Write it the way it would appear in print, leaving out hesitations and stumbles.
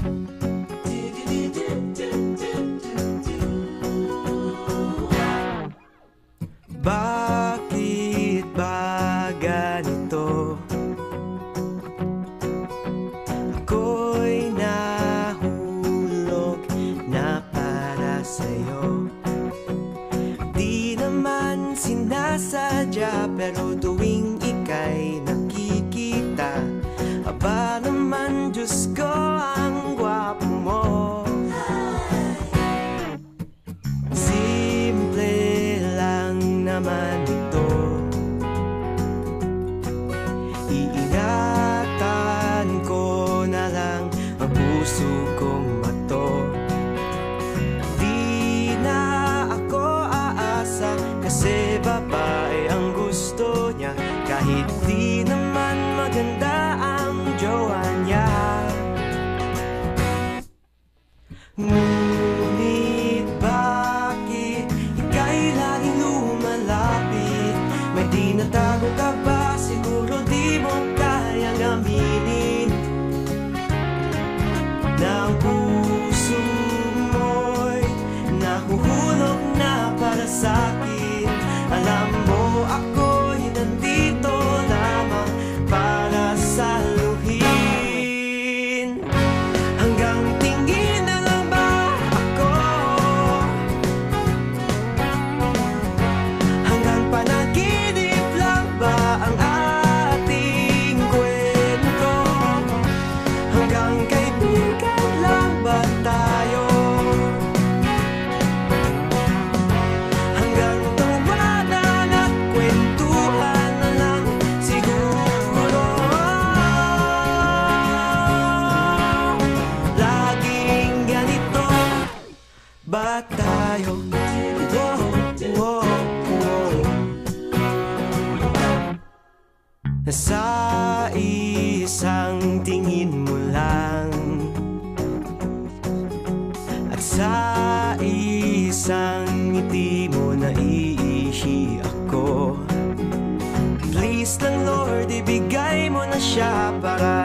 Bakit ba ganito? Ako'y nahulog na para sa'yo. Di naman sinasadya, pero tuwing ika'y nakikita, aba naman, Diyos ko, ang gwapo mo. Naman ito, iingatan ko na lang ang puso kong bato. Di na ako aasa, kasi babae ang gusto niya, kahit di naman maganda ang jowa niya. Ngunit bakit ika'y laging lumalapit? May tinatago ka ba? Siguro di mo kayang aminin na ang puso mo'y nahuhulog na para sa'kin. Alam mo, ako'y nandito lamang para saluhin. Hanggang tingin na lang ba ako? Hanggang panaginip lang ba ang ating kwento? Hanggang kaibigan lang ba tayo? Hanggang tawanan at kwentuhan na lang siguro. Laging ganito ba tayo? Whoa, whoa, whoa. Sa isang tingin mo lang, at sa isang ngiti mo naiihi ako. Please lang Lord, ibigay mo na siya para